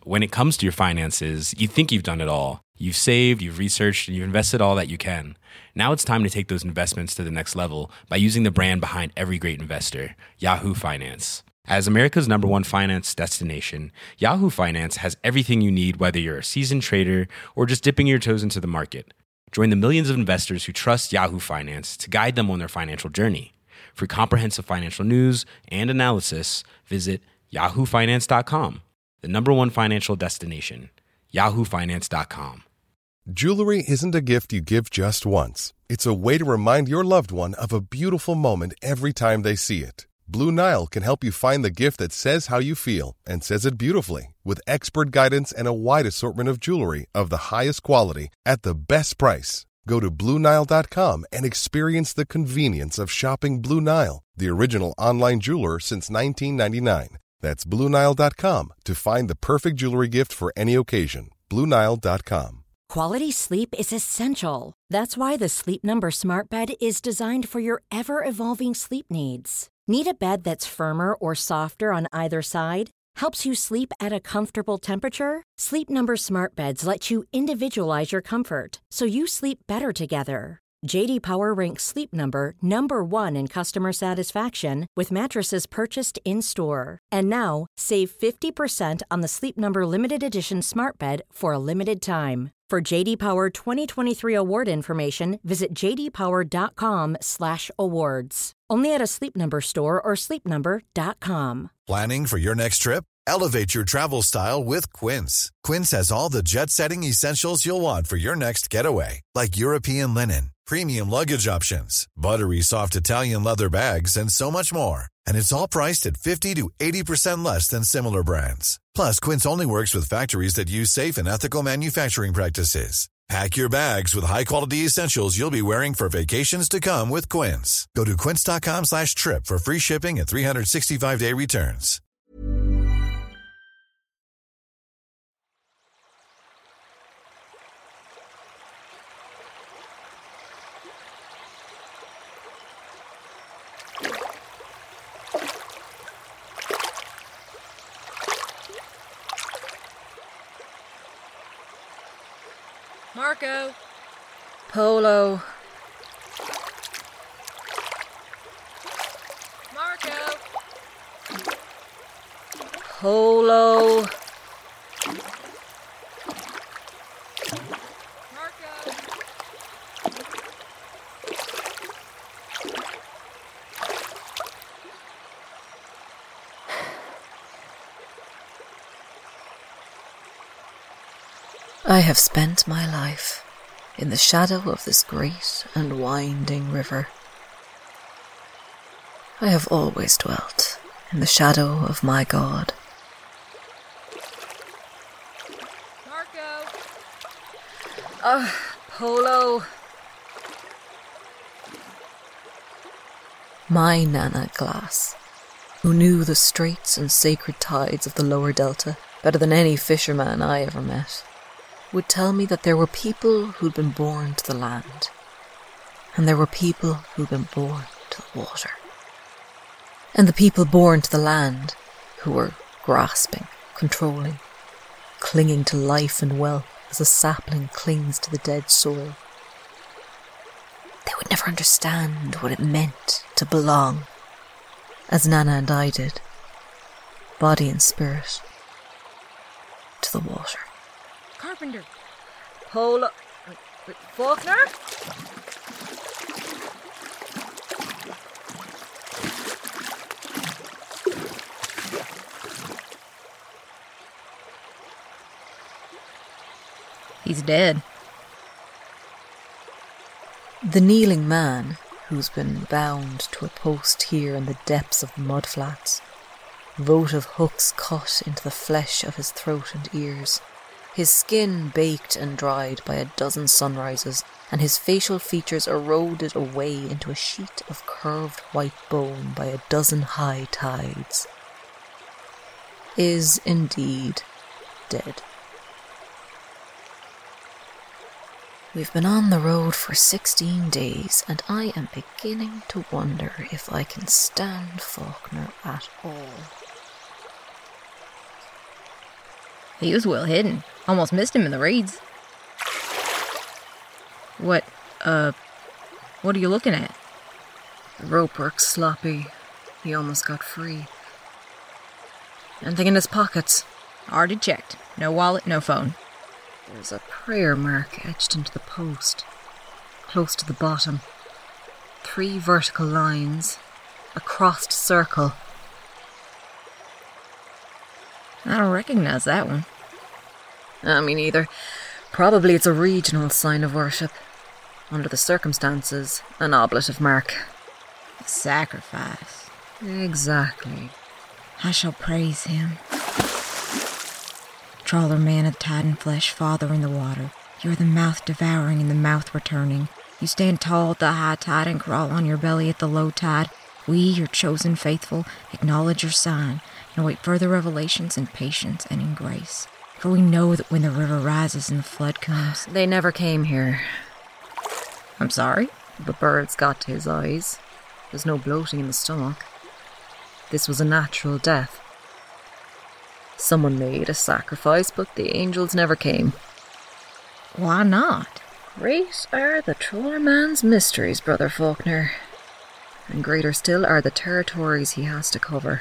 when it comes to your finances, you think you've done it all. You've saved, you've researched, and you've invested all that you can. Now it's time to take those investments to the next level by using the brand behind every great investor, Yahoo Finance. As America's #1 finance destination, Yahoo Finance has everything you need, whether you're a seasoned trader or just dipping your toes into the market. Join the millions of investors who trust Yahoo Finance to guide them on their financial journey. For comprehensive financial news and analysis, visit yahoofinance.com, the #1 financial destination, yahoofinance.com. Jewelry isn't a gift you give just once. It's a way to remind your loved one of a beautiful moment every time they see it. Blue Nile can help you find the gift that says how you feel and says it beautifully, with expert guidance and a wide assortment of jewelry of the highest quality at the best price. Go to BlueNile.com and experience the convenience of shopping Blue Nile, the original online jeweler since 1999. That's BlueNile.com to find the perfect jewelry gift for any occasion. BlueNile.com. Quality sleep is essential. That's why the Sleep Number Smart Bed is designed for your ever-evolving sleep needs. Need a bed that's firmer or softer on either side? Helps you sleep at a comfortable temperature? Sleep Number Smart Beds let you individualize your comfort, so you sleep better together. J.D. Power ranks Sleep Number #1 in customer satisfaction with mattresses purchased in-store. And now, save 50% on the Sleep Number Limited Edition Smart Bed for a limited time. For J.D. Power 2023 award information, visit jdpower.com/awards. Only at a Sleep Number store or sleepnumber.com. Planning for your next trip? Elevate your travel style with Quince. Quince has all the jet-setting essentials you'll want for your next getaway, like European linen, premium luggage options, buttery soft Italian leather bags, and so much more. And it's all priced at 50 to 80% less than similar brands. Plus, Quince only works with factories that use safe and ethical manufacturing practices. Pack your bags with high-quality essentials you'll be wearing for vacations to come with Quince. Go to quince.com/trip for free shipping and 365-day returns. Marco. Polo. Marco. Polo. Marco. I have spent my life in the shadow of this great and winding river. I have always dwelt in the shadow of my God. Marco. Polo. My Nana Glass, who knew the straits and sacred tides of the lower delta better than any fisherman I ever met, would tell me that there were people who'd been born to the land, and there were people who'd been born to the water. And the people born to the land, who were grasping, controlling, clinging to life and wealth as a sapling clings to the dead soil. They would never understand what it meant to belong, as Nana and I did, body and spirit, to the water. Carpenter. Polo. Faulkner? He's dead. The kneeling man, who's been bound to a post here in the depths of the mudflats, votive hooks cut into the flesh of his throat and ears, his skin baked and dried by a dozen sunrises, and his facial features eroded away into a sheet of curved white bone by a dozen high tides, is indeed dead. We've been on the road for 16 days, and I am beginning to wonder if I can stand Faulkner at all. He was well hidden. Almost missed him in the reeds. What are you looking at? The rope works sloppy. He almost got free. Anything in his pockets? Already checked. No wallet, no phone. There's a prayer mark etched into the post, close to the bottom. 3 vertical lines, a crossed circle. I don't recognize that one. Me neither. Probably it's a regional sign of worship. Under the circumstances, an oblative mark. A sacrifice. Exactly. I shall praise him. Trawler man of tide and flesh, father in the water. You are the mouth devouring and the mouth returning. You stand tall at the high tide and crawl on your belly at the low tide. We, your chosen faithful, acknowledge your sign and await further revelations in patience and in grace. For we know that when the river rises and the flood comes... They never came here. I'm sorry? The birds got to his eyes. There's no bloating in the stomach. This was a natural death. Someone made a sacrifice, but the angels never came. Why not? Great are the trawler man's mysteries, Brother Faulkner. And greater still are the territories he has to cover.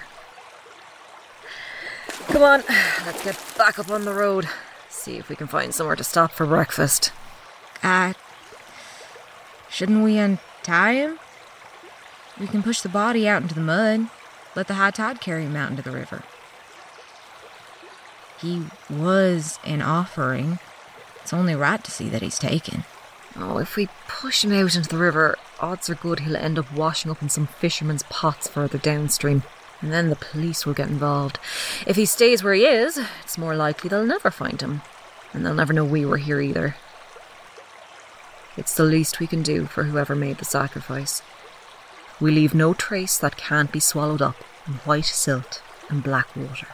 Come on, let's get back up on the road. See if we can find somewhere to stop for breakfast. Shouldn't we untie him? We can push the body out into the mud. Let the high tide carry him out into the river. He was an offering. It's only right to see that he's taken. Oh, if we push him out into the river, odds are good he'll end up washing up in some fishermen's pots further downstream. And then the police will get involved. If he stays where he is, it's more likely they'll never find him. And they'll never know we were here either. It's the least we can do for whoever made the sacrifice. We leave no trace that can't be swallowed up in white silt and black water.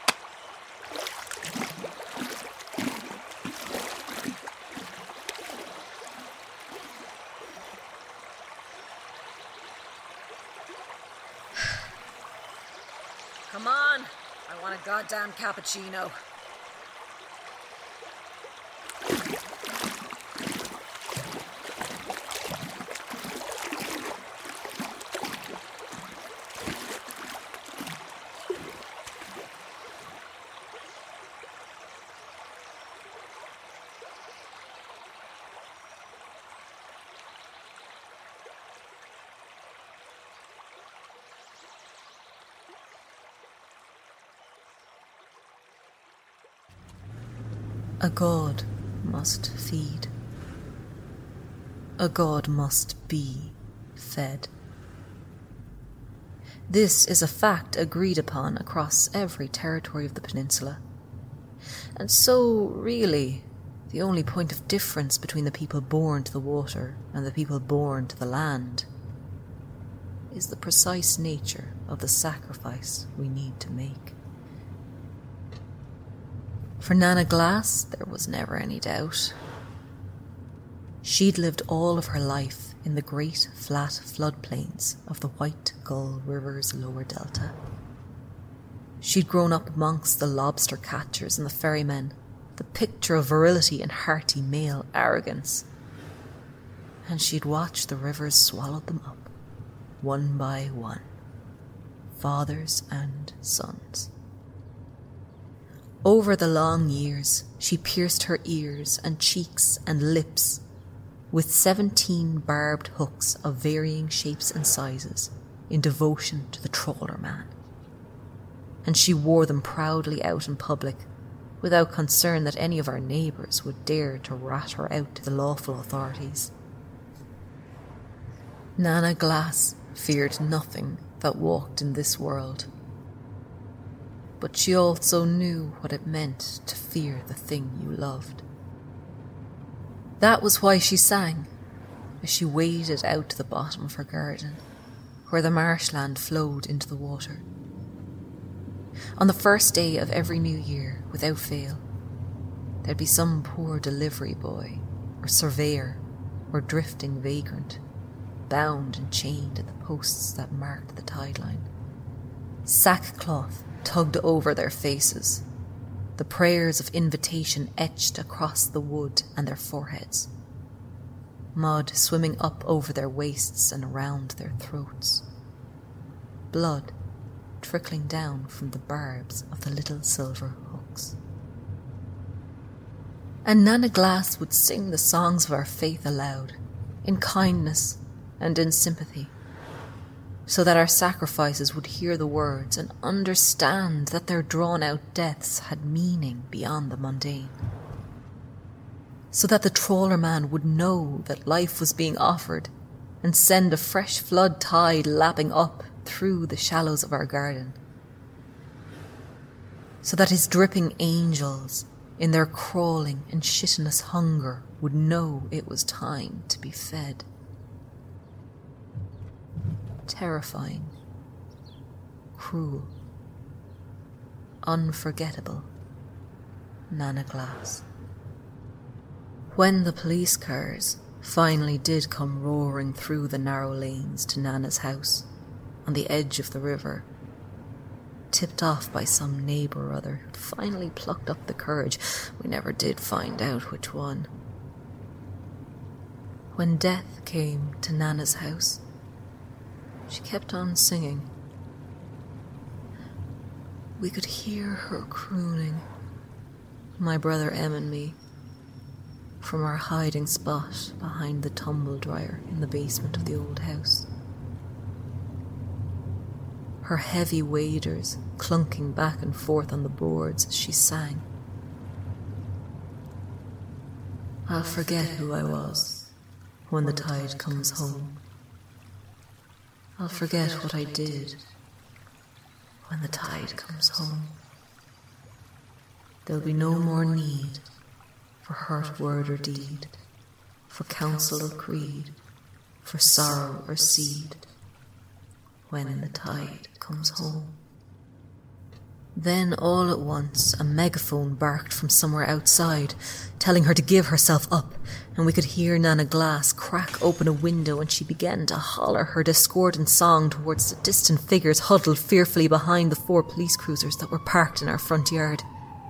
Come on, I want a goddamn cappuccino. A god must feed. A god must be fed. This is a fact agreed upon across every territory of the peninsula. And so, really, the only point of difference between the people born to the water and the people born to the land is the precise nature of the sacrifice we need to make. For Nana Glass, there was never any doubt. She'd lived all of her life in the great flat floodplains of the White Gull River's lower delta. She'd grown up amongst the lobster catchers and the ferrymen, the picture of virility and hearty male arrogance. And she'd watched the rivers swallow them up, one by one, fathers and sons. Over the long years, she pierced her ears and cheeks and lips with 17 barbed hooks of varying shapes and sizes in devotion to the trawler man. And she wore them proudly out in public, without concern that any of our neighbours would dare to rat her out to the lawful authorities. Nana Glass feared nothing that walked in this world. But she also knew what it meant to fear the thing you loved. That was why she sang, as she waded out to the bottom of her garden, where the marshland flowed into the water. On the first day of every new year, without fail, there'd be some poor delivery boy, or surveyor, or drifting vagrant, bound and chained at the posts that marked the tide line. Sackcloth tugged over their faces, the prayers of invitation etched across the wood and their foreheads, mud swimming up over their waists and around their throats, blood trickling down from the barbs of the little silver hooks. And Nana Glass would sing the songs of our faith aloud, in kindness and in sympathy, so that our sacrifices would hear the words and understand that their drawn-out deaths had meaning beyond the mundane, so that the trawler man would know that life was being offered and send a fresh flood tide lapping up through the shallows of our garden, so that his dripping angels, in their crawling and chitinous hunger, would know it was time to be fed. Terrifying, cruel, unforgettable Nana Glass. When the police cars finally did come roaring through the narrow lanes to Nana's house on the edge of the river, tipped off by some neighbour or other who'd finally plucked up the courage, we never did find out which one. When death came to Nana's house, she kept on singing. We could hear her crooning, my brother Em and me, from our hiding spot behind the tumble dryer in the basement of the old house. Her heavy waders clunking back and forth on the boards as she sang. I'll forget who I was when the tide comes home. I'll forget what I did when the tide comes home. There'll be no more need for hurt word or deed, for counsel or creed, for sorrow or seed, when the tide comes home. Then all at once a megaphone barked from somewhere outside, telling her to give herself up, and we could hear Nana Glass crack open a window, and she began to holler her discordant song towards the distant figures huddled fearfully behind the 4 police cruisers that were parked in our front yard,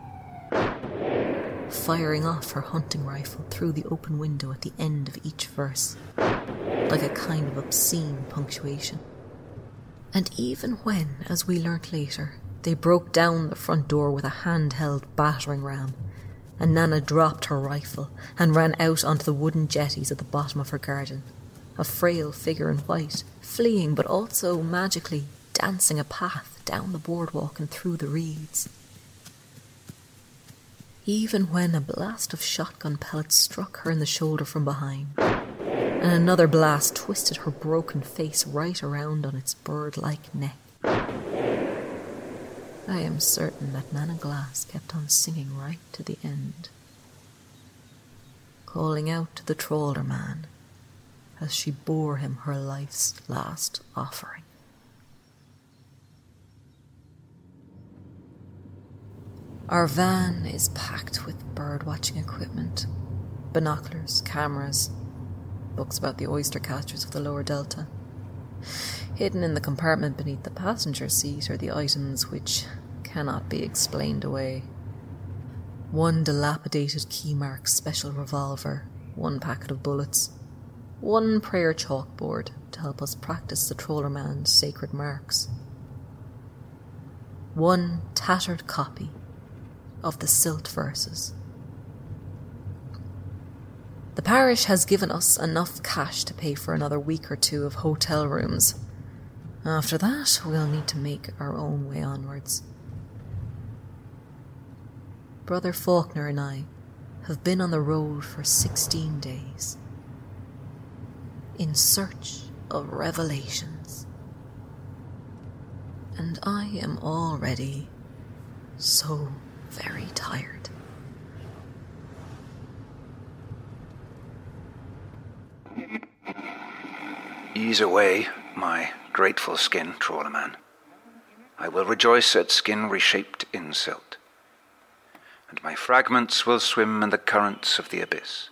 firing off her hunting rifle through the open window at the end of each verse, like a kind of obscene punctuation. And even when, as we learnt later, they broke down the front door with a handheld battering ram, and Nana dropped her rifle and ran out onto the wooden jetties at the bottom of her garden, a frail figure in white, fleeing but also magically dancing a path down the boardwalk and through the reeds. Even when a blast of shotgun pellets struck her in the shoulder from behind, and another blast twisted her broken face right around on its bird-like neck, I am certain that Nana Glass kept on singing right to the end, calling out to the trawler man as she bore him her life's last offering. Our van is packed with bird-watching equipment, binoculars, cameras, books about the oyster catchers of the lower delta. Hidden in the compartment beneath the passenger seat are the items which cannot be explained away. 1 dilapidated Keymark special revolver, 1 packet of bullets, 1 prayer chalkboard to help us practice the trawler man's sacred marks, 1 tattered copy of the Silt Verses. The parish has given us enough cash to pay for another week or 2 of hotel rooms. After that, we'll need to make our own way onwards. Brother Faulkner and I have been on the road for 16 days, in search of revelations. And I am already so very tired. Ease away, my grateful skin, trawler man. I will rejoice at skin reshaped in silt, and my fragments will swim in the currents of the abyss.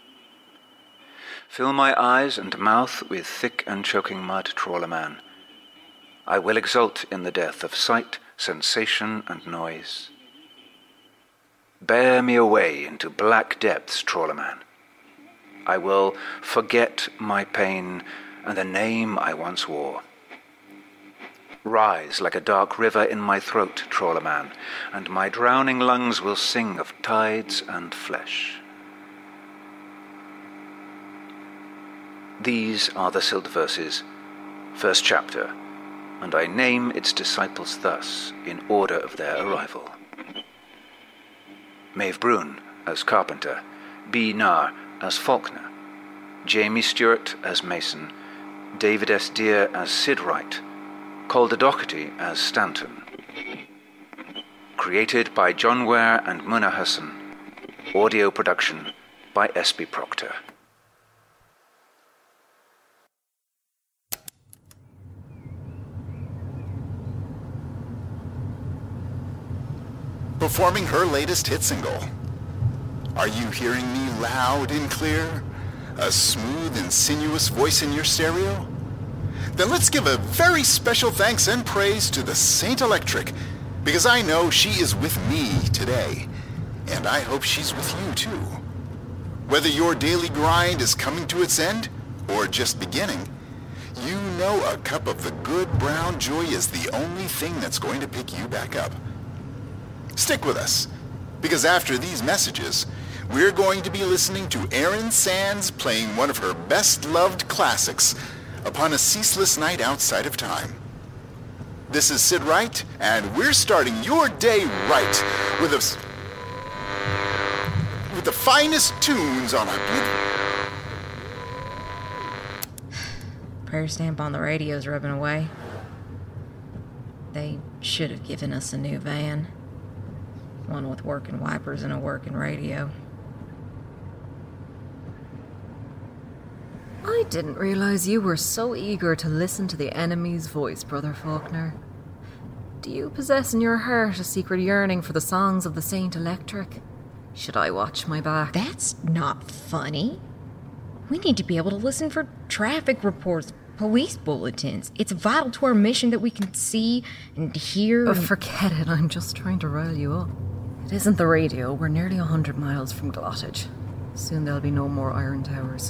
Fill my eyes and mouth with thick and choking mud, trawler man. I will exult in the death of sight, sensation, and noise. bear me away into black depths, Trawlerman. I will forget my pain and the name I once wore. Rise like a dark river in my throat, Trawlerman, and my drowning lungs will sing of tides and flesh. These are the Silt verses, first chapter, and I name its disciples thus, in order of their arrival. Maeve Brune as Carpenter, B. Narr as Faulkner, Jamie Stewart as Mason, David S. Deere as Sid Wright, Calder Doherty as Stanton. Created by John Ware and Muna Hassan. Audio production by S.B. Proctor. Performing her latest hit single. Are you hearing me loud and clear? A smooth and sinuous voice in your stereo? Then let's give a very special thanks and praise to the Saint Electric, because I know she is with me today, and I hope she's with you too. Whether your daily grind is coming to its end, or just beginning, you know a cup of the good brown joy is the only thing that's going to pick you back up. Stick with us, because after these messages, we're going to be listening to Erin Sands playing one of her best-loved classics upon a ceaseless night outside of time. This is Sid Wright, and we're starting your day right with the finest tunes on a Prayer stamp on the radio's rubbing away. They should have given us a new van. One with working wipers and a working radio. I didn't realize you were so eager to listen to the enemy's voice, Brother Faulkner. Do you possess in your heart a secret yearning for the songs of the Saint Electric? Should I watch my back? That's not funny. We need to be able to listen for traffic reports, police bulletins. It's vital to our mission that we can see and hear. Forget it, I'm just trying to rile you up. It isn't the radio. We're nearly 100 miles from Glottage. Soon there'll be no more iron towers.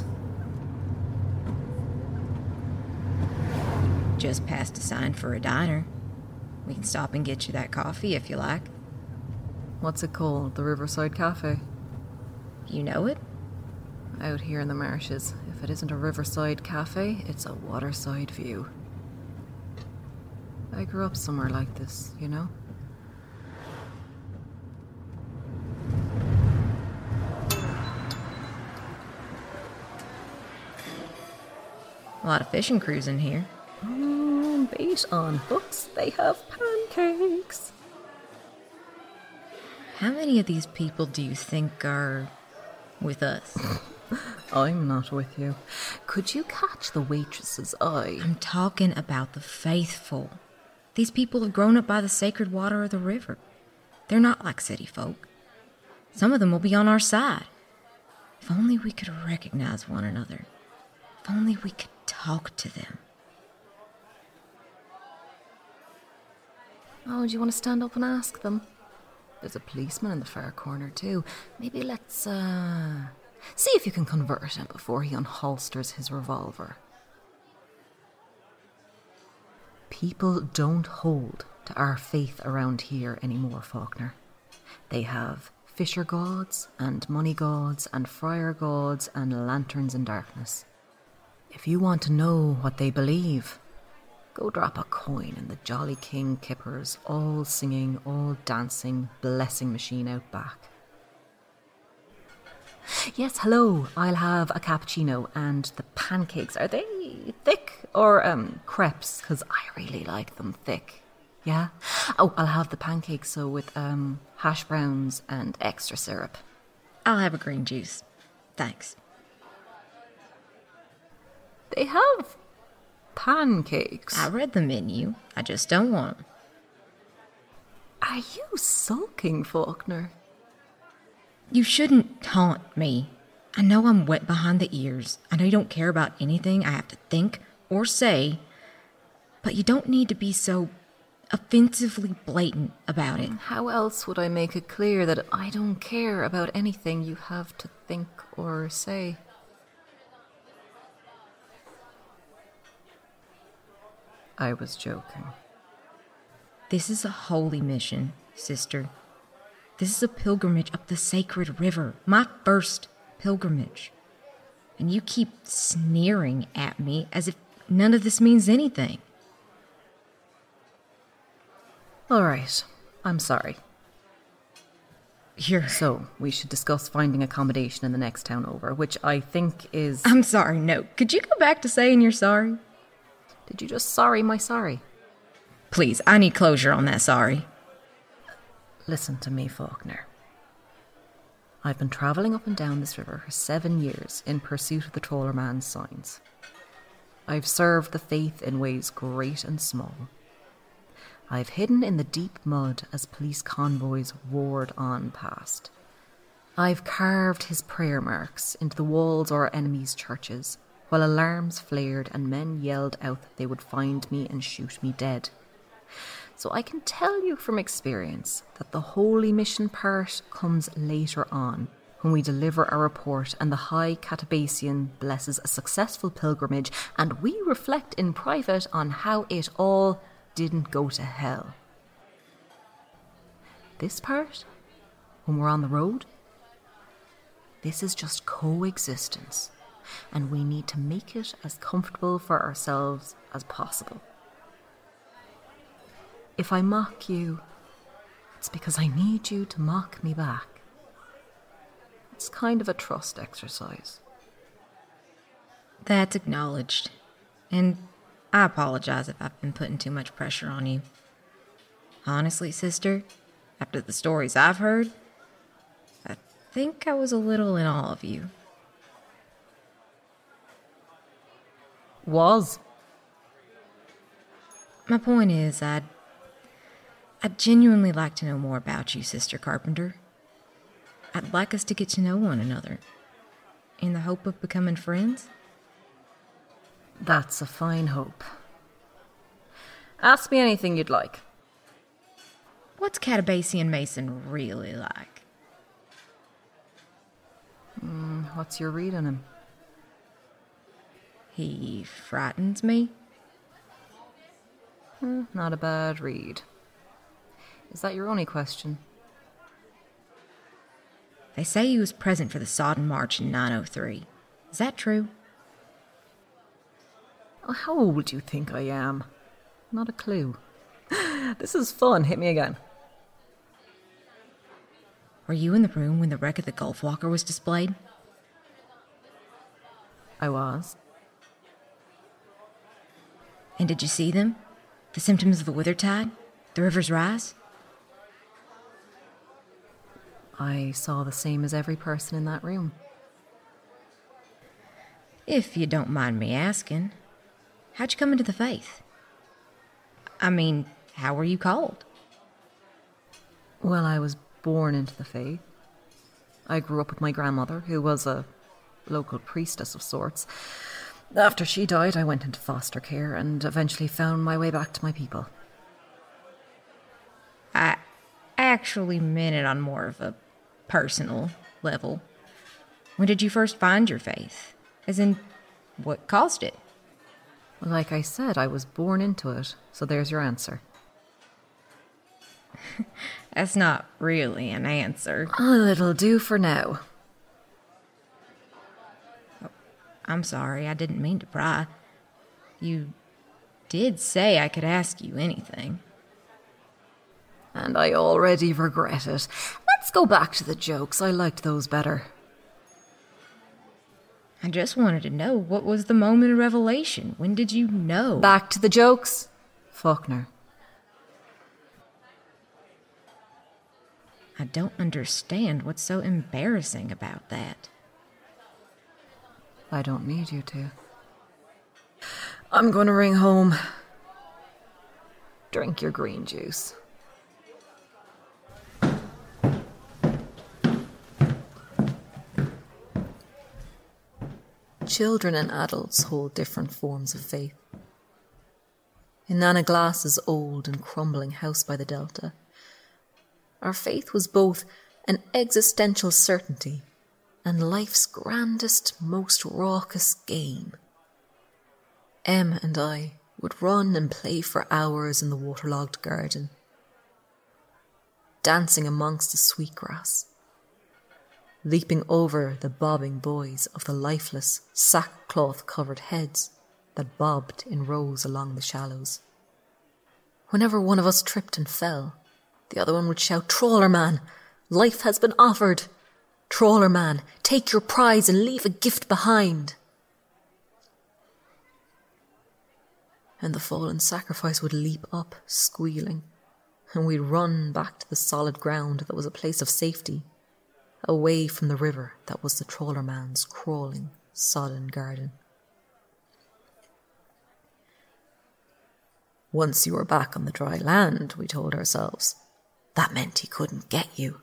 Just passed a sign for a diner. We can stop and get you that coffee if you like. What's it called? The Riverside Cafe? You know it? Out here in the marshes. If it isn't a riverside cafe, it's a waterside view. I grew up somewhere like this, you know? A lot of fishing crews in here. Bait on hooks, they have pancakes. How many of these people do you think are with us? I'm not with you. Could you catch the waitress's eye? I'm talking about the faithful. These people have grown up by the sacred water of the river. They're not like city folk. Some of them will be on our side. If only we could recognize one another. If only we could talk to them. Oh, do you want to stand up and ask them? There's a policeman in the far corner too. Maybe let's, see if you can convert him before he unholsters his revolver. People don't hold to our faith around here anymore, Faulkner. They have fisher gods and money gods and friar gods and lanterns in darkness. If you want to know what they believe, go drop a coin in the Jolly King Kipper's all singing, all dancing, blessing machine out back. Yes, hello, I'll have a cappuccino and the pancakes. Are they thick or crepes? Because I really like them thick. Yeah? Oh, I'll have the pancakes so with hash browns and extra syrup. I'll have a green juice. Thanks. They have pancakes. I read the menu. I just don't want them. Are you sulking, Faulkner? You shouldn't taunt me. I know I'm wet behind the ears. I know you don't care about anything I have to think or say. But you don't need to be so offensively blatant about it. How else would I make it clear that I don't care about anything you have to think or say? I was joking. This is a holy mission, sister. This is a pilgrimage up the sacred river. My first pilgrimage. And you keep sneering at me as if none of this means anything. All right, I'm sorry. Here. So, we should discuss finding accommodation in the next town over, which I think is... I'm sorry, no. Could you go back to saying you're sorry? Did you just sorry my sorry? Please, I need closure on that sorry. Listen to me, Faulkner. I've been travelling up and down this river for 7 years in pursuit of the trawlerman's signs. I've served the faith in ways great and small. I've hidden in the deep mud as police convoys roared on past. I've carved his prayer marks into the walls of our enemies' churches, while alarms flared and men yelled out that they would find me and shoot me dead. So I can tell you from experience that the holy mission part comes later on, when we deliver our report and the High Catabacian blesses a successful pilgrimage and we reflect in private on how it all didn't go to hell. This part, when we're on the road, this is just coexistence, and we need to make it as comfortable for ourselves as possible. If I mock you, it's because I need you to mock me back. It's kind of a trust exercise. That's acknowledged. And I apologize if I've been putting too much pressure on you. Honestly, sister, after the stories I've heard, I think I was a little in awe of you. Was? My point is, I'd genuinely like to know more about you, Sister Carpenter. I'd like us to get to know one another, in the hope of becoming friends. That's a fine hope. Ask me anything you'd like. What's Catabacian Mason really like? What's your read on him? He frightens me. Not a bad read. Is that your only question? They say he was present for the Sodden March in 903. Is that true? Oh, how old do you think I am? Not a clue. This is fun. Hit me again. Were you in the room when the wreck of the Gulf Walker was displayed? I was. And did you see them? The symptoms of the wither tide? The river's rise? I saw the same as every person in that room. If you don't mind me asking, how'd you come into the faith? I mean, how were you called? Well, I was born into the faith. I grew up with my grandmother, who was a local priestess of sorts. After she died, I went into foster care and eventually found my way back to my people. I actually meant it on more of a personal level. When did you first find your faith? As in, what caused it? Like I said, I was born into it, so there's your answer. That's not really an answer. Oh, it'll do for now. I'm sorry, I didn't mean to pry. You did say I could ask you anything. And I already regret it. Let's go back to the jokes. I liked those better. I just wanted to know, what was the moment of revelation? When did you know? Back to the jokes. Faulkner. I don't understand what's so embarrassing about that. I don't need you to. I'm going to ring home. Drink your green juice. Children and adults hold different forms of faith. in Nana Glass's old and crumbling house by the Delta, our faith was both an existential certainty and life's grandest, most raucous game. Em and I would run and play for hours in the waterlogged garden, dancing amongst the sweetgrass, leaping over the bobbing boys of the lifeless, sackcloth-covered heads that bobbed in rows along the shallows. Whenever one of us tripped and fell, the other one would shout, "Trawler man, life has been offered! Trawler man, take your prize and leave a gift behind!" And the fallen sacrifice would leap up, squealing, and we'd run back to the solid ground that was a place of safety, away from the river that was the trawler man's crawling, sodden garden. Once you were back on the dry land, we told ourselves, that meant he couldn't get you.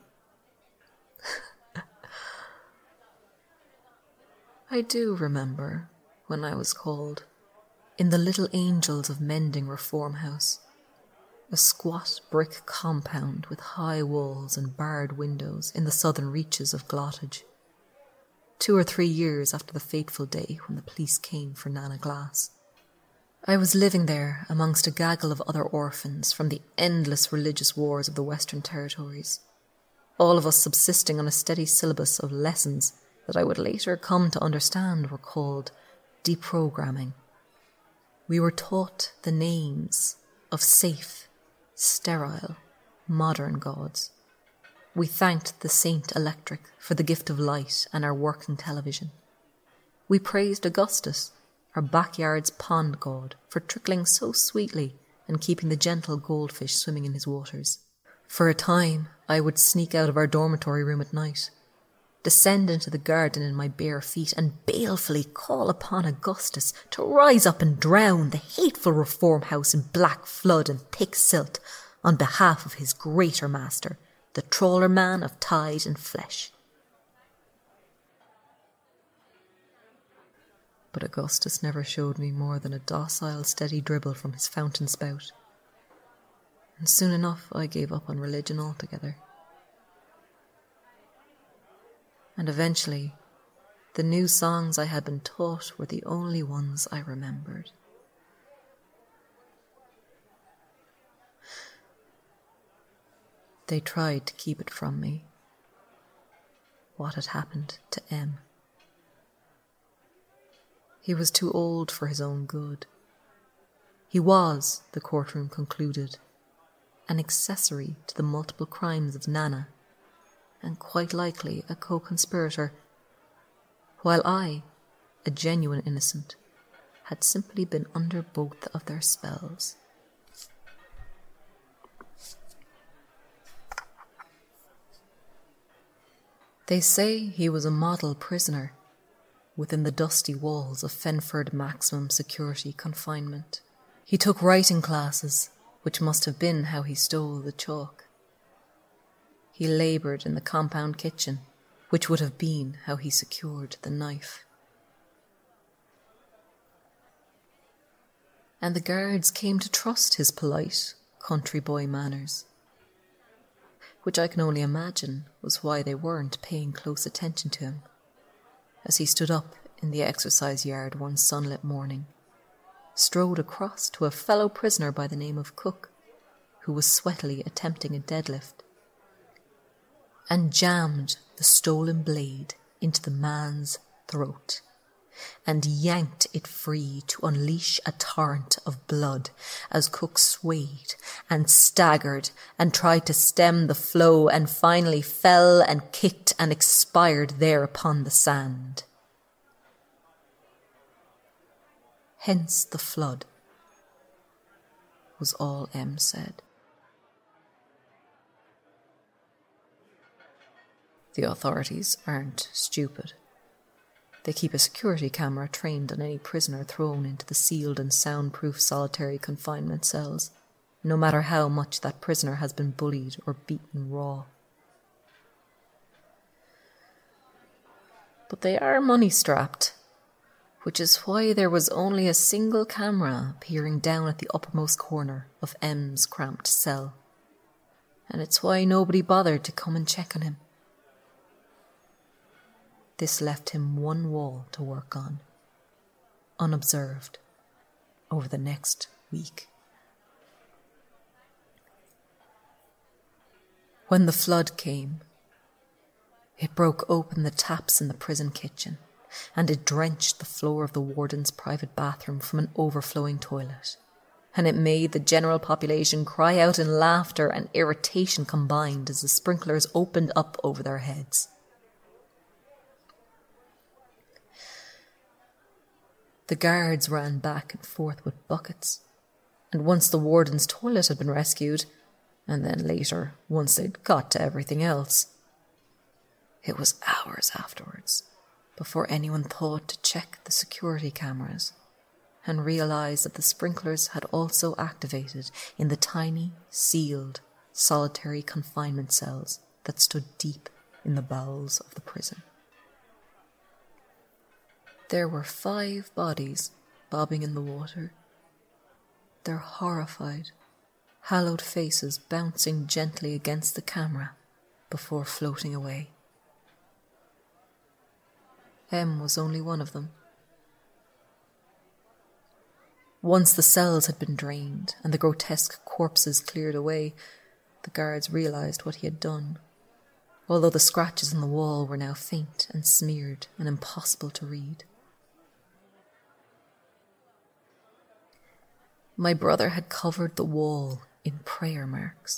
I do remember when I was called in the Little Angels of Mending Reform House, a squat brick compound with high walls and barred windows in the southern reaches of Glottage, 2 or 3 years after the fateful day when the police came for Nana Glass. I was living there amongst a gaggle of other orphans from the endless religious wars of the Western Territories, all of us subsisting on a steady syllabus of lessons that I would later come to understand were called deprogramming. We were taught the names of safe, sterile, modern gods. We thanked the Saint Electric for the gift of light and our working television. We praised Augustus, our backyard's pond god, for trickling so sweetly and keeping the gentle goldfish swimming in his waters. For a time, I would sneak out of our dormitory room at night, descend into the garden in my bare feet, and balefully call upon Augustus to rise up and drown the hateful reform house in black flood and thick silt on behalf of his greater master, the trawler man of tide and flesh. But Augustus never showed me more than a docile, steady dribble from his fountain spout, and soon enough I gave up on religion altogether. And eventually, the new songs I had been taught were the only ones I remembered. They tried to keep it from me, what had happened to Em. He was too old for his own good. He was, the courtroom concluded, an accessory to the multiple crimes of Nana, and quite likely a co-conspirator, while I, a genuine innocent, had simply been under both of their spells. They say he was a model prisoner within the dusty walls of Fenford maximum security confinement. He took writing classes, which must have been how he stole the chalk. He laboured in the compound kitchen, which would have been how he secured the knife. And the guards came to trust his polite, country boy manners, which I can only imagine was why they weren't paying close attention to him, as he stood up in the exercise yard one sunlit morning, strode across to a fellow prisoner by the name of Cook, who was sweatily attempting a deadlift, and jammed the stolen blade into the man's throat, and yanked it free to unleash a torrent of blood as Cook swayed and staggered and tried to stem the flow and finally fell and kicked and expired there upon the sand. Hence the flood, was all Em said. The authorities aren't stupid. They keep a security camera trained on any prisoner thrown into the sealed and soundproof solitary confinement cells, no matter how much that prisoner has been bullied or beaten raw. But they are money-strapped, which is why there was only a single camera peering down at the uppermost corner of M's cramped cell. And it's why nobody bothered to come and check on him. This left him one wall to work on, unobserved, over the next week. When the flood came, it broke open the taps in the prison kitchen, and it drenched the floor of the warden's private bathroom from an overflowing toilet, and it made the general population cry out in laughter and irritation combined as the sprinklers opened up over their heads. The guards ran back and forth with buckets, and once the warden's toilet had been rescued, and then later, once they'd got to everything else, it was hours afterwards before anyone thought to check the security cameras and realise that the sprinklers had also activated in the tiny, sealed, solitary confinement cells that stood deep in the bowels of the prison. There were 5 bodies bobbing in the water, their horrified, hallowed faces bouncing gently against the camera before floating away. M was only one of them. Once the cells had been drained and the grotesque corpses cleared away, the guards realised what he had done, although the scratches on the wall were now faint and smeared and impossible to read. My brother had covered the wall in prayer marks.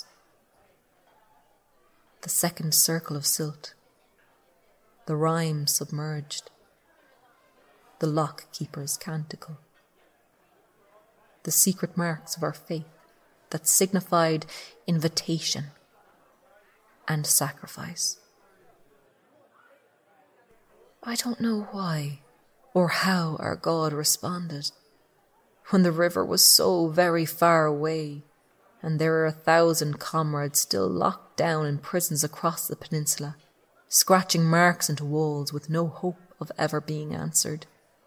The second circle of silt, the rhyme submerged, the lock-keeper's canticle, the secret marks of our faith that signified invitation and sacrifice. I don't know why or how our God responded when the river was so very far away and there were 1,000 comrades still locked down in prisons across the peninsula, scratching marks into walls with no hope of ever being answered.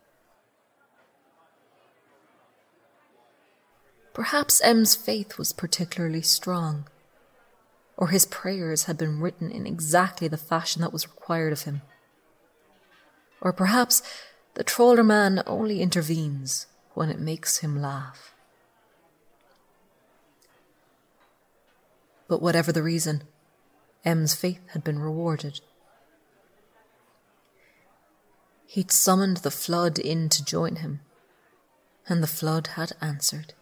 Perhaps M's faith was particularly strong, or his prayers had been written in exactly the fashion that was required of him. Or perhaps the trawler man only intervenes when it makes him laugh. But whatever the reason, M's faith had been rewarded. He'd summoned the flood in to join him, and the flood had answered.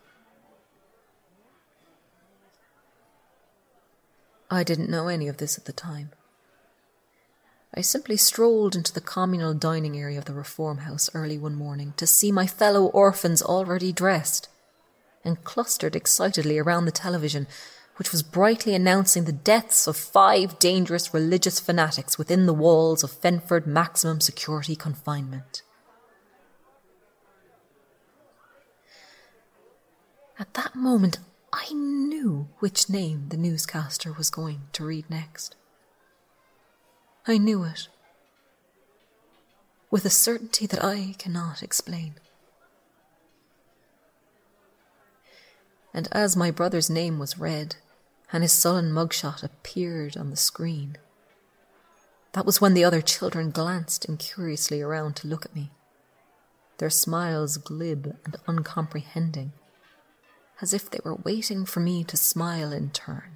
I didn't know any of this at the time. I simply strolled into the communal dining area of the Reform House early one morning to see my fellow orphans already dressed and clustered excitedly around the television, which was brightly announcing the deaths of 5 dangerous religious fanatics within the walls of Fenford maximum security confinement. At that moment, I knew which name the newscaster was going to read next. I knew it, with a certainty that I cannot explain. And as my brother's name was read, and his sullen mugshot appeared on the screen, that was when the other children glanced incuriously around to look at me, their smiles glib and uncomprehending, as if they were waiting for me to smile in turn.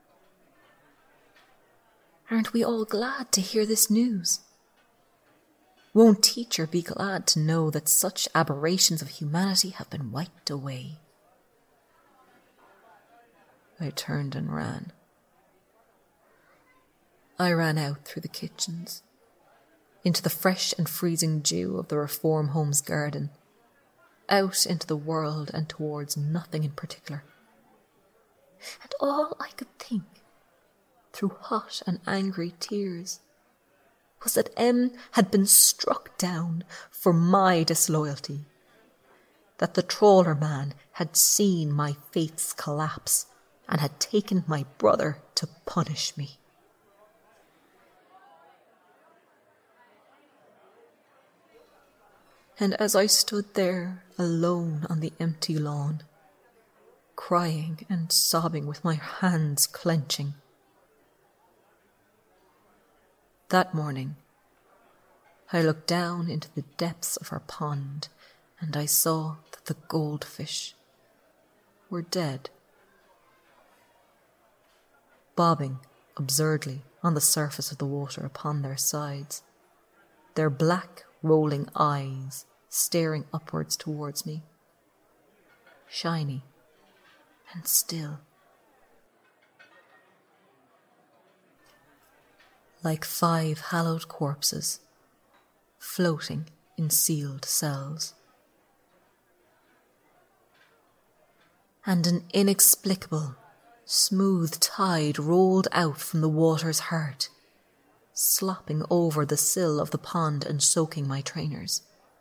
Aren't we all glad to hear this news? Won't teacher be glad to know that such aberrations of humanity have been wiped away? I turned and ran. I ran out through the kitchens, into the fresh and freezing dew of the Reform Home's garden, out into the world and towards nothing in particular. And all I could think, through hot and angry tears, was that M had been struck down for my disloyalty, that the trawler man had seen my faith's collapse and had taken my brother to punish me. And as I stood there, alone on the empty lawn, crying and sobbing with my hands clenching, that morning, I looked down into the depths of our pond and I saw that the goldfish were dead, bobbing absurdly on the surface of the water upon their sides, their black rolling eyes staring upwards towards me, shiny and still, like 5 hallowed corpses floating in sealed cells. And an inexplicable, smooth tide rolled out from the water's heart, slopping over the sill of the pond and soaking my trainers.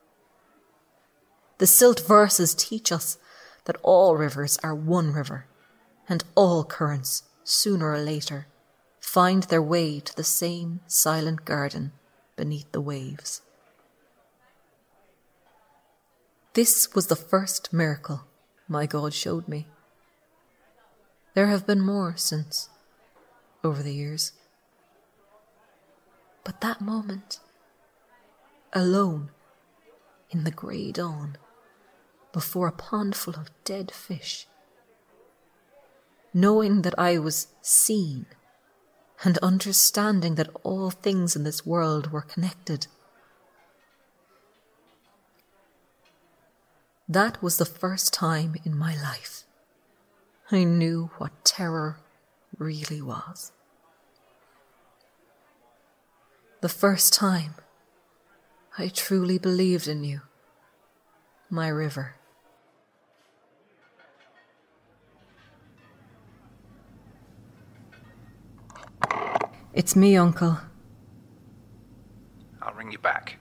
The silt verses teach us that all rivers are one river, and all currents, sooner or later, find their way to the same silent garden beneath the waves. This was the first miracle my God showed me. There have been more since, over the years. But that moment, alone, in the grey dawn, before a pond full of dead fish, knowing that I was seen, and understanding that all things in this world were connected, that was the first time in my life I knew what terror really was. The first time I truly believed in you, my river. It's me, Uncle. I'll ring you back.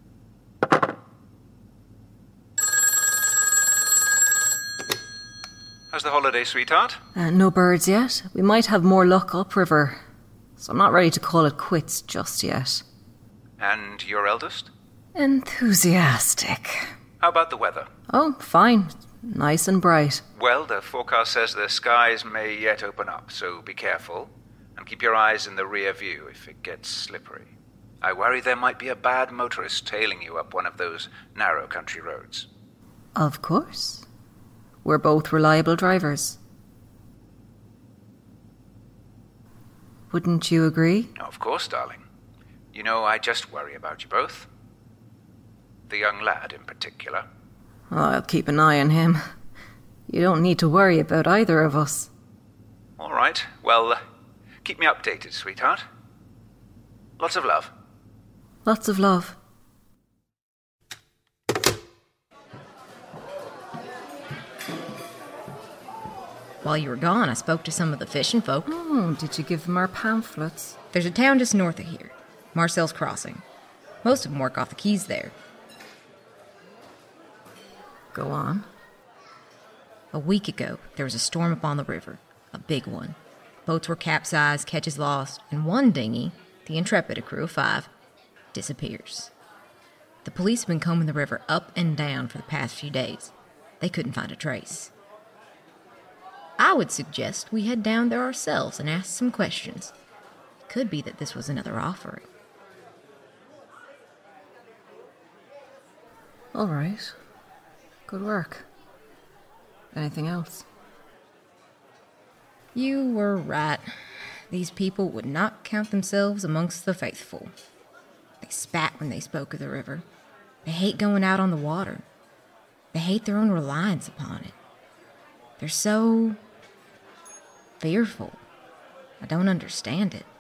How's the holiday, sweetheart? No birds yet. We might have more luck upriver, so I'm not ready to call it quits just yet. And your eldest? Enthusiastic. How about the weather? Oh, fine. Nice and bright. Well, the forecast says the skies may yet open up, so be careful. And keep your eyes in the rear view if it gets slippery. I worry there might be a bad motorist tailing you up one of those narrow country roads. Of course. We're both reliable drivers. Wouldn't you agree? Of course, darling. You know, I just worry about you both. The young lad in particular. Oh, I'll keep an eye on him. You don't need to worry about either of us. All right. Well, keep me updated, sweetheart. Lots of love. Lots of love. While you were gone, I spoke to some of the fishing folk. Oh, did you give them our pamphlets? There's a town just north of here, Marcel's Crossing. Most of them work off the quays there. Go on. A week ago, there was a storm up on the river, a big one. Boats were capsized, catches lost, and one dinghy, the Intrepid, a crew of 5, disappears. The police have been combing the river up and down for the past few days. They couldn't find a trace. I would suggest we head down there ourselves and ask some questions. It could be that this was another offering. All right. Good work. Anything else? You were right. These people would not count themselves amongst the faithful. They spat when they spoke of the river. They hate going out on the water. They hate their own reliance upon it. They're so fearful. I don't understand it.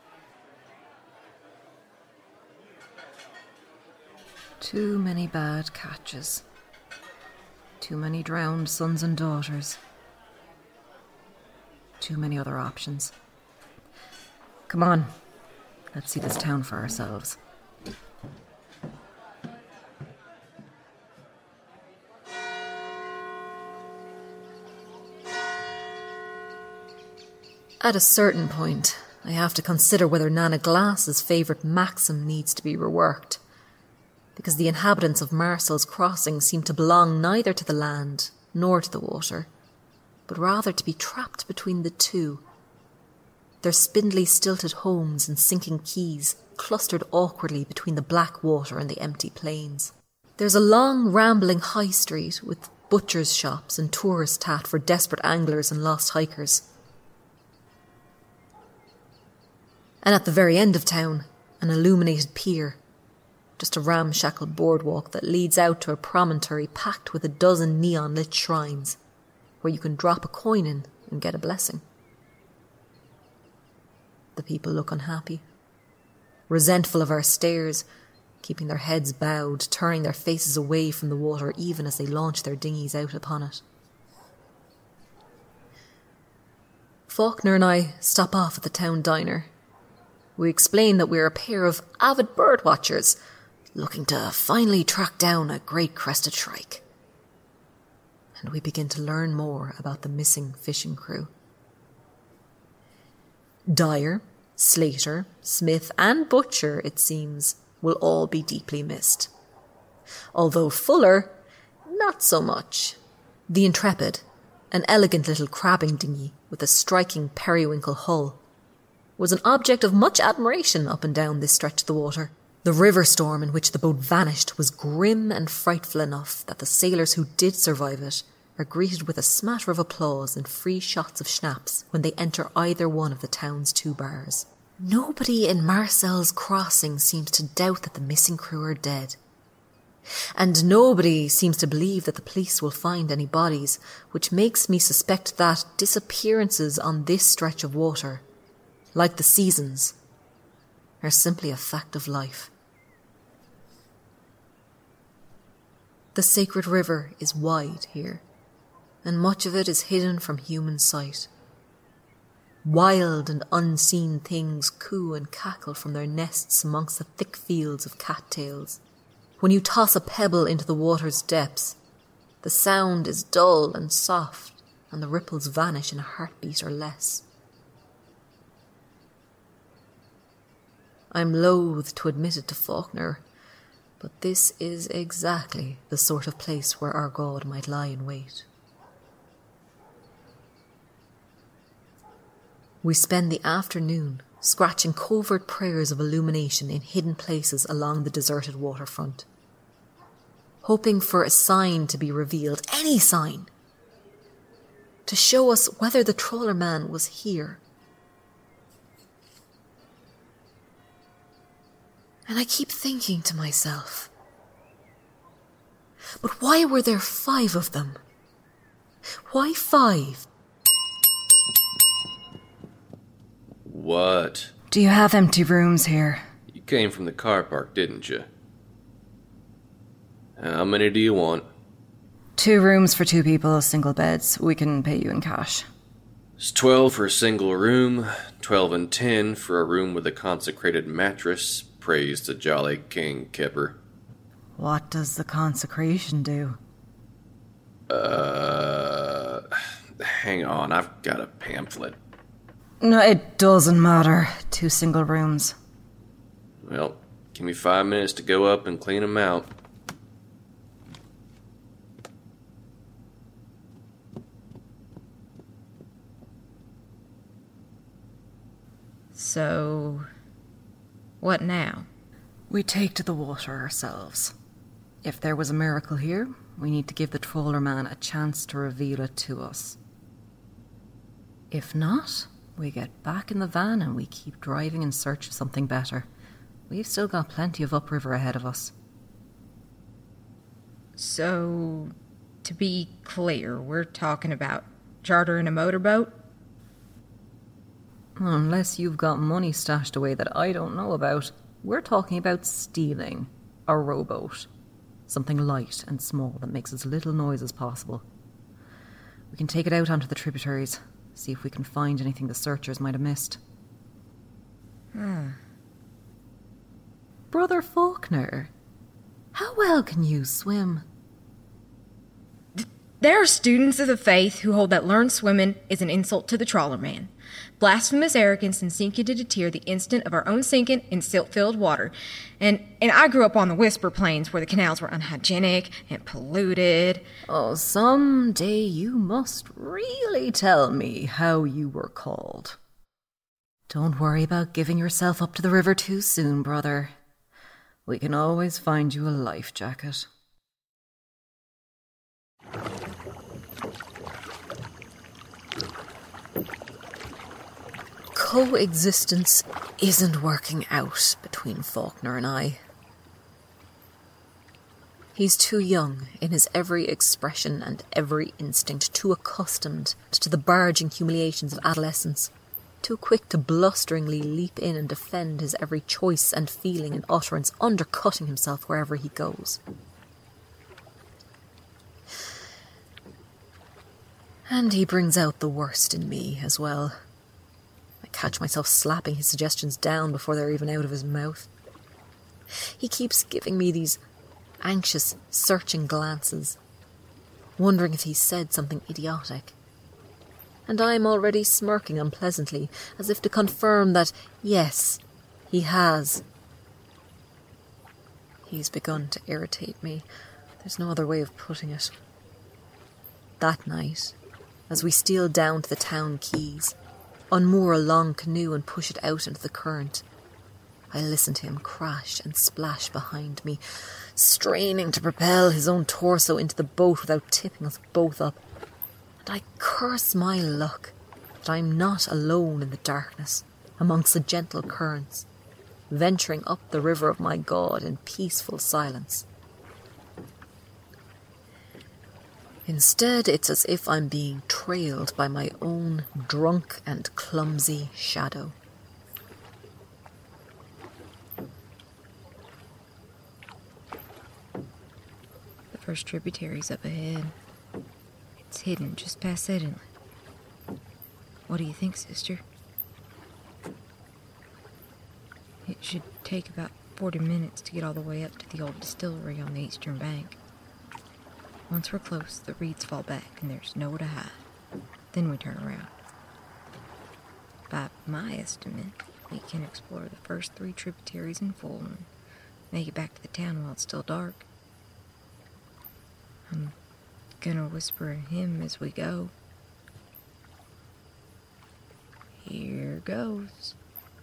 Too many bad catches. Too many drowned sons and daughters. Too many other options. Come on. Let's see this town for ourselves. At a certain point, I have to consider whether Nana Glass's favourite maxim needs to be reworked. because the inhabitants of Marcel's Crossing seem to belong neither to the land nor to the water, but rather to be trapped between the two. Their spindly, stilted homes and sinking quays clustered awkwardly between the black water and the empty plains. There's a long, rambling high street with butchers' shops and tourist tat for desperate anglers and lost hikers. And at the very end of town, an illuminated pier, just a ramshackle boardwalk that leads out to a promontory packed with a dozen neon-lit shrines, where you can drop a coin in and get a blessing. The people look unhappy, resentful of our stares, keeping their heads bowed, turning their faces away from the water even as they launch their dinghies out upon it. Faulkner and I stop off at the town diner. We explain that we're a pair of avid birdwatchers looking to finally track down a great crested shrike. And we begin to learn more about the missing fishing crew. Dyer, Slater, Smith and Butcher, it seems, will all be deeply missed. Although Fuller, not so much. The Intrepid, an elegant little crabbing dinghy with a striking periwinkle hull, was an object of much admiration up and down this stretch of the water. The river storm in which the boat vanished was grim and frightful enough that the sailors who did survive it are greeted with a smatter of applause and free shots of schnapps when they enter either one of the town's 2 bars. Nobody in Marcel's Crossing seems to doubt that the missing crew are dead. And nobody seems to believe that the police will find any bodies, which makes me suspect that disappearances on this stretch of water, like the seasons, are simply a fact of life. The sacred river is wide here, and much of it is hidden from human sight. Wild and unseen things coo and cackle from their nests amongst the thick fields of cattails. When you toss a pebble into the water's depths, the sound is dull and soft, and the ripples vanish in a heartbeat or less. I'm loath to admit it to Faulkner, but this is exactly the sort of place where our God might lie in wait. We spend the afternoon scratching covert prayers of illumination in hidden places along the deserted waterfront, hoping for a sign to be revealed, any sign, to show us whether the trawler man was here. And I keep thinking to myself, but why were there 5 of them? Why 5? What? Do you have empty rooms here? You came from the car park, didn't you? How many do you want? 2 rooms for 2 people, single beds. We can pay you in cash. It's 12 for a single room, 12 and 10 for a room with a consecrated mattress. Praise the jolly King Kipper. What does the consecration do? Hang on, I've got a pamphlet. No, it doesn't matter. 2 single rooms. Well, give me 5 minutes to go up and clean them out. So, what now? We take to the water ourselves. If there was a miracle here, we need to give the trawler man a chance to reveal it to us. If not, we get back in the van and we keep driving in search of something better. We've still got plenty of upriver ahead of us. So, to be clear, we're talking about chartering a motorboat? Unless you've got money stashed away that I don't know about, we're talking about stealing a rowboat. Something light and small that makes as little noise as possible. We can take it out onto the tributaries, see if we can find anything the searchers might have missed. Brother Faulkner, how well can you swim? There are students of the faith who hold that learned swimming is an insult to the trawler man. Blasphemous arrogance and sinking to deter the instant of our own sinking in silt-filled water. And I grew up on the Whisper Plains where the canals were unhygienic and polluted. Oh, someday you must really tell me how you were called. Don't worry about giving yourself up to the river too soon, brother. We can always find you a life jacket. Coexistence isn't working out between Faulkner and I. He's too young in his every expression and every instinct, too accustomed to the barging humiliations of adolescence, too quick to blusteringly leap in and defend his every choice and feeling and utterance, undercutting himself wherever he goes. And he brings out the worst in me as well. I catch myself slapping his suggestions down before they're even out of his mouth. He keeps giving me these anxious, searching glances, wondering if he's said something idiotic. And I'm already smirking unpleasantly, as if to confirm that, yes, he has. He's begun to irritate me. There's no other way of putting it. That night, as we steal down to the town quays, unmoor a long canoe and push it out into the current, I listen to him crash and splash behind me, straining to propel his own torso into the boat without tipping us both up. And I curse my luck that I'm not alone in the darkness, amongst the gentle currents, venturing up the river of my God in peaceful silence. Instead, it's as if I'm being trailed by my own drunk and clumsy shadow. The first tributary's up ahead. It's hidden just past that inlet. What do you think, sister? It should take about 40 minutes to get all the way up to the old distillery on the eastern bank. Once we're close, the reeds fall back and there's nowhere to hide. Then we turn around. By my estimate, we can explore the first 3 tributaries in full and make it back to the town while it's still dark. I'm gonna whisper a hymn as we go. Here goes.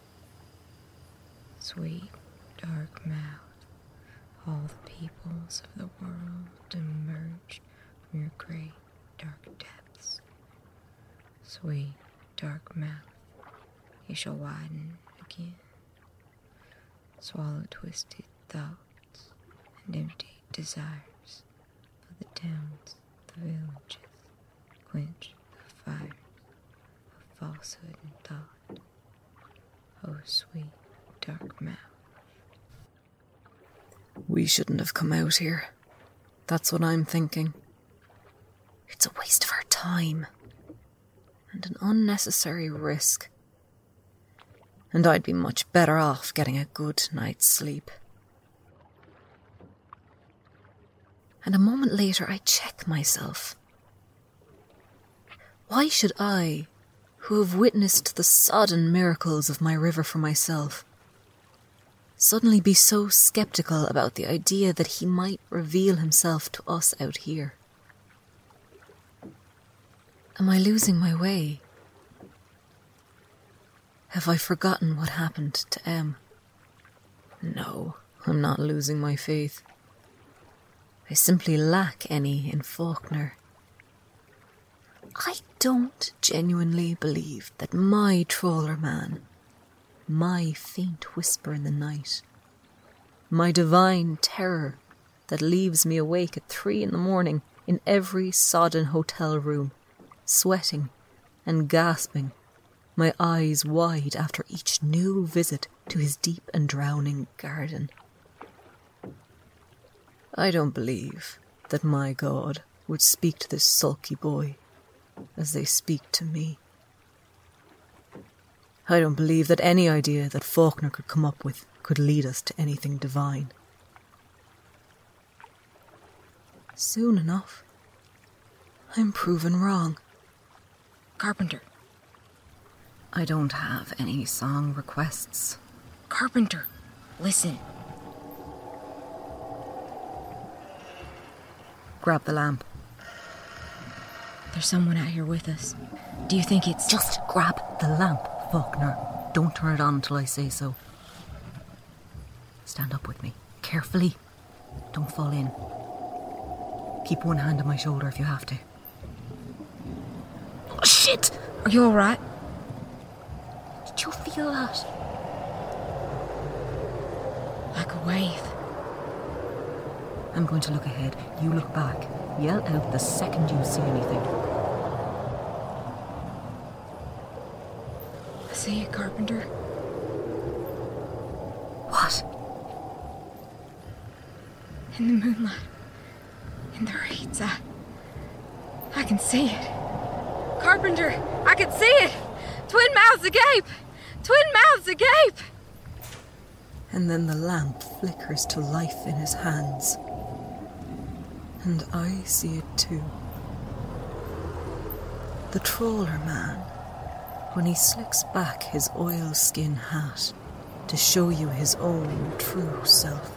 Sweet, dark mouth, all the peoples of the world emerge from your great, dark depths. Sweet, dark mouth, you shall widen again. Swallow twisted thoughts and empty desires for the towns, the villages, quench the fire of falsehood and thought. Oh, sweet, dark mouth. We shouldn't have come out here. That's what I'm thinking. It's a waste of our time. And an unnecessary risk. And I'd be much better off getting a good night's sleep. And a moment later I check myself. Why should I, who have witnessed the sodden miracles of my river for myself, suddenly be so sceptical about the idea that he might reveal himself to us out here? Am I losing my way? Have I forgotten what happened to Em? No, I'm not losing my faith. I simply lack any in Faulkner. I don't genuinely believe that my trawler man, my faint whisper in the night, my divine terror that leaves me awake at 3 a.m. in every sodden hotel room, sweating and gasping, my eyes wide after each new visit to his deep and drowning garden. I don't believe that my God would speak to this sulky boy as they speak to me. I don't believe that any idea that Faulkner could come up with could lead us to anything divine. Soon enough, I'm proven wrong. Carpenter. I don't have any song requests. Carpenter, listen. Grab the lamp. There's someone out here with us. Do you think it's... Just grab the lamp, Faulkner. Don't turn it on until I say so. Stand up with me. Carefully. Don't fall in. Keep one hand on my shoulder if you have to. Oh, shit! Are you alright? Did you feel that? Like a wave. I'm going to look ahead. You look back. Yell out the second you see anything. I see it, Carpenter. What? In the moonlight. In the reeds. I can see it. Carpenter, I can see it! Twin mouths agape! Twin mouths agape! And then the lamp flickers to life in his hands. And I see it too. The trawler man, when he slicks back his oilskin hat to show you his own true self,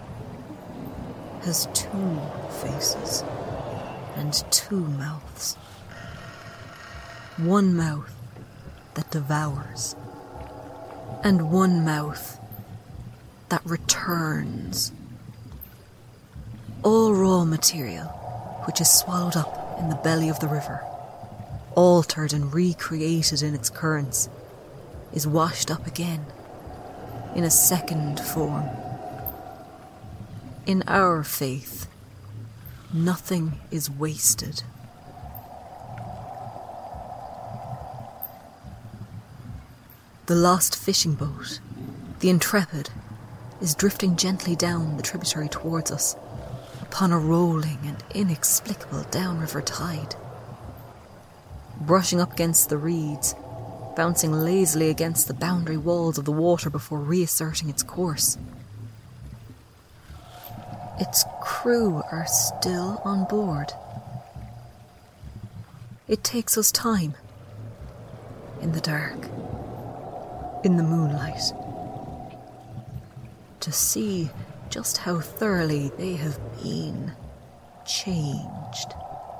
has two faces and two mouths. One mouth that devours, and one mouth that returns. All raw material, which is swallowed up in the belly of the river, altered and recreated in its currents, is washed up again in a second form. In our faith, nothing is wasted. The lost fishing boat, the Intrepid, is drifting gently down the tributary towards us, upon a rolling and inexplicable downriver tide. Brushing up against the reeds, bouncing lazily against the boundary walls of the water before reasserting its course. Its crew are still on board. It takes us time, in the dark, in the moonlight, to see just how thoroughly they have been changed.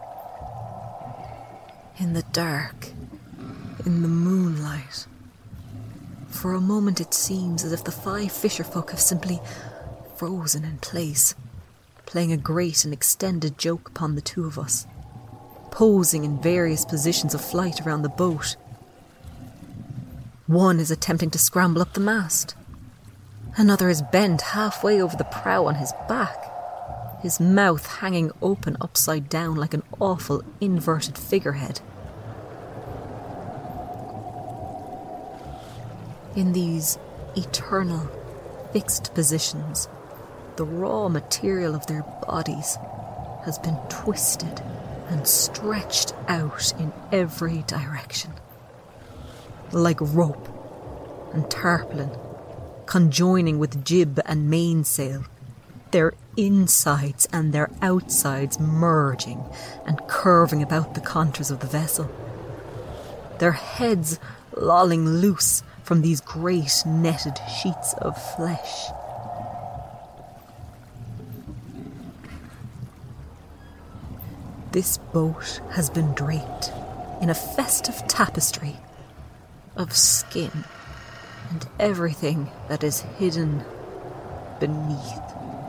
In the dark, in the moonlight, for a moment it seems as if the 5 fisherfolk have simply frozen in place, playing a great and extended joke upon the 2 of us, posing in various positions of flight around the boat. One is attempting to scramble up the mast. Another is bent halfway over the prow on his back, his mouth hanging open upside down like an awful inverted figurehead. In these eternal, fixed positions, the raw material of their bodies has been twisted and stretched out in every direction. Like rope and tarpaulin, conjoining with jib and mainsail, their insides and their outsides merging and curving about the contours of the vessel, their heads lolling loose from these great netted sheets of flesh. This boat has been draped in a festive tapestry of skin and everything that is hidden beneath.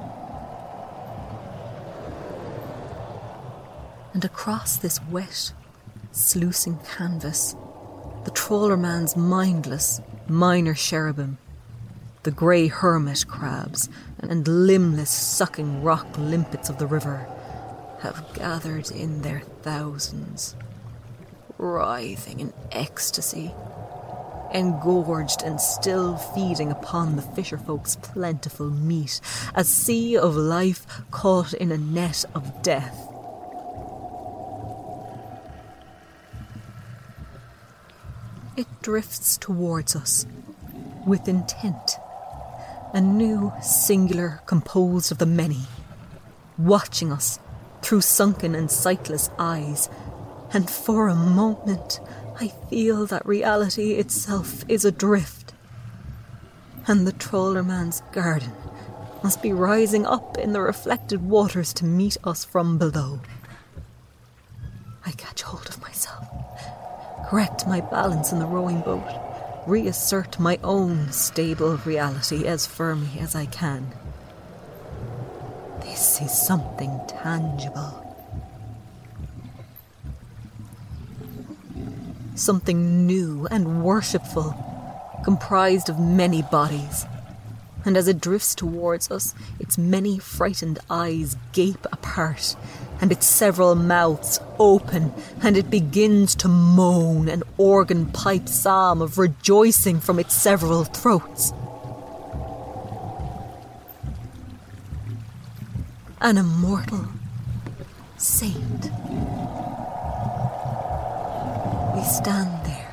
And across this wet, sluicing canvas, the trawler man's mindless minor cherubim, the grey hermit crabs and limbless sucking rock limpets of the river have gathered in their thousands, writhing in ecstasy, engorged and still feeding upon the fisherfolk's plentiful meat, a sea of life caught in a net of death. It drifts towards us, with intent, a new singular composed of the many, watching us through sunken and sightless eyes, and for a moment I feel that reality itself is adrift, and the Trollerman's garden must be rising up in the reflected waters to meet us from below. I catch hold of myself, correct my balance in the rowing boat, reassert my own stable reality as firmly as I can. This is something tangible. Something new and worshipful, comprised of many bodies. And as it drifts towards us, its many frightened eyes gape apart, and its several mouths open, and it begins to moan an organ-pipe psalm of rejoicing from its several throats. An immortal saint. We stand there,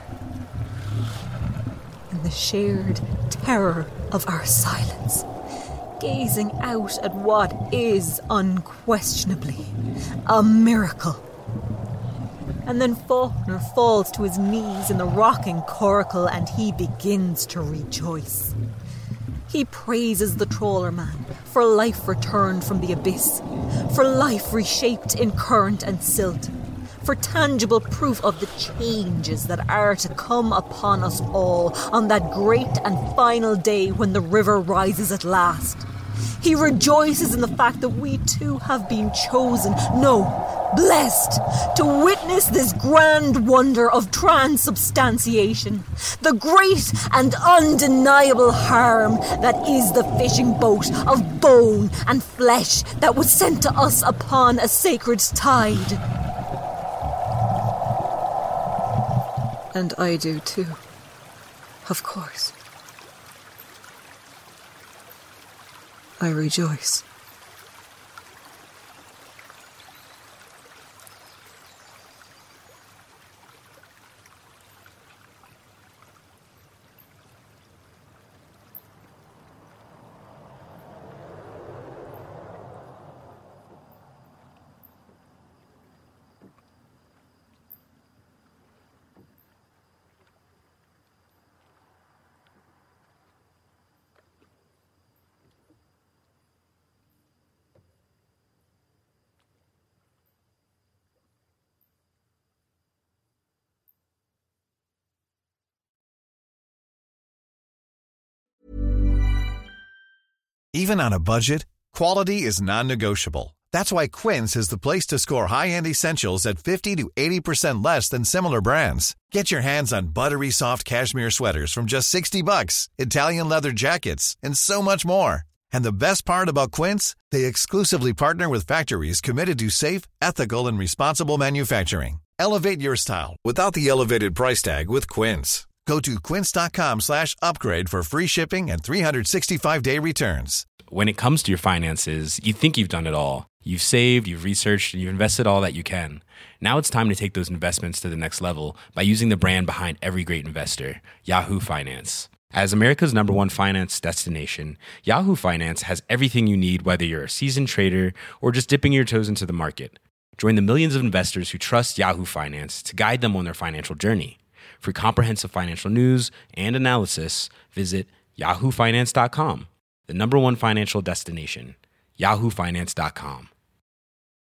in the shared terror of our silence, gazing out at what is unquestionably a miracle. And then Faulkner falls to his knees in the rocking coracle and he begins to rejoice. He praises the Trollerman for life returned from the abyss, for life reshaped in current and silt, for tangible proof of the changes that are to come upon us all on that great and final day when the river rises at last. He rejoices in the fact that we too have been chosen, no, blessed, to witness this grand wonder of transubstantiation, the great and undeniable harm that is the fishing boat of bone and flesh that was sent to us upon a sacred tide. And I do too, of course. I rejoice. Even on a budget, quality is non-negotiable. That's why Quince is the place to score high-end essentials at 50 to 80% less than similar brands. Get your hands on buttery soft cashmere sweaters from just $60, Italian leather jackets, and so much more. And the best part about Quince, they exclusively partner with factories committed to safe, ethical, and responsible manufacturing. Elevate your style without the elevated price tag with Quince. Go to quince.com/upgrade for free shipping and 365-day returns. When it comes to your finances, you think you've done it all. You've saved, you've researched, and you've invested all that you can. Now it's time to take those investments to the next level by using the brand behind every great investor, Yahoo Finance. As America's #1 finance destination, Yahoo Finance has everything you need, whether you're a seasoned trader or just dipping your toes into the market. Join the millions of investors who trust Yahoo Finance to guide them on their financial journey. For comprehensive financial news and analysis, visit yahoofinance.com, the #1 financial destination, yahoofinance.com.